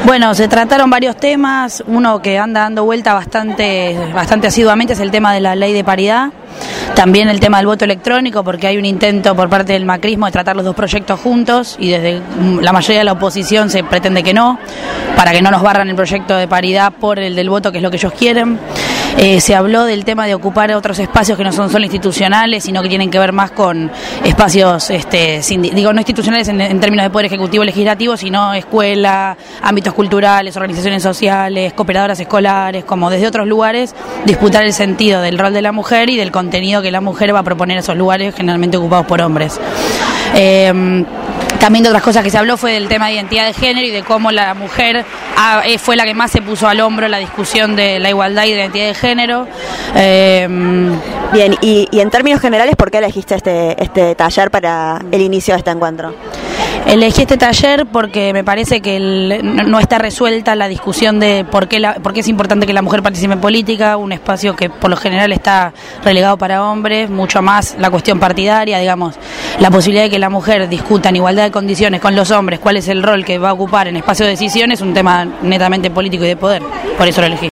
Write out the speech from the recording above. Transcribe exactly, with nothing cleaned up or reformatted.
Bueno, se trataron varios temas. Uno que anda dando vuelta bastante, bastante asiduamente es el tema de la ley de paridad. También el tema del voto electrónico, porque hay un intento por parte del macrismo de tratar los dos proyectos juntos y desde la mayoría de la oposición se pretende que no, para que no nos barran el proyecto de paridad por el del voto, que es lo que ellos quieren. Eh, se habló del tema de ocupar otros espacios que no son solo institucionales, sino que tienen que ver más con espacios, este, sin, digo, no institucionales en, en términos de poder ejecutivo legislativo, sino escuela, ámbitos culturales, organizaciones sociales, cooperadoras escolares, como desde otros lugares, disputar el sentido del rol de la mujer y del contenido que la mujer va a proponer en esos lugares generalmente ocupados por hombres. Eh, También de otras cosas que se habló fue del tema de identidad de género y de cómo la mujer ah, fue la que más se puso al hombro en la discusión de la igualdad y de la identidad de género. Eh, Bien, y, y en términos generales, ¿por qué elegiste este, este taller para el inicio de este encuentro? Elegí este taller porque me parece que el, no está resuelta la discusión de por qué, la, por qué es importante que la mujer participe en política, un espacio que por lo general está relegado para hombres, mucho más la cuestión partidaria, digamos, la posibilidad de que la mujer discuta en igualdad de condiciones con los hombres cuál es el rol que va a ocupar en espacio de decisión es un tema netamente político y de poder, por eso lo elegí.